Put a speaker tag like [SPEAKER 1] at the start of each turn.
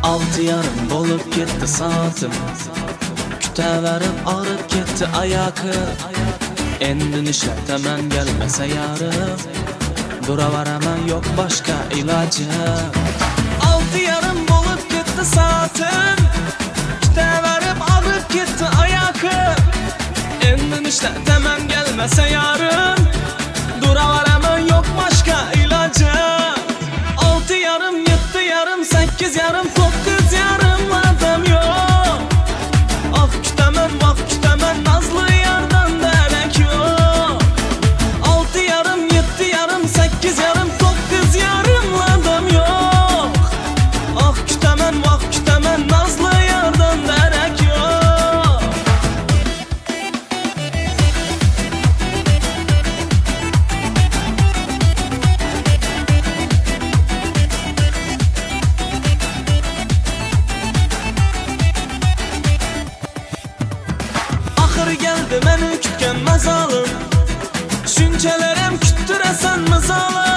[SPEAKER 1] Altı yarım bolup gitti saatim, kütəverim ağrıp gitti ayakı. Endi nişlətemən gelmese yarım, duravar hemen yok başka ilacı. Altı yarım bolup gitti saatim, kütəverim ağrıp gitti ayakı. Endi nişlətemən gelmese yarım, duravar hemen yok başka ilacı. Altı yarım, yedi yarım, sekiz yarım, dokuz yarım adam yok. Ah kütemem, vah kütemem, nazlı yardan derek yok. Altı yarım, yedi yarım, sekiz yarım, dokuz yarım adam yok. Ah kütemem, vah kütemem, nazlı yardan derek yok. Axır geldi məni kütkən məzalım, düşüncələrim küttürəsən məzalım.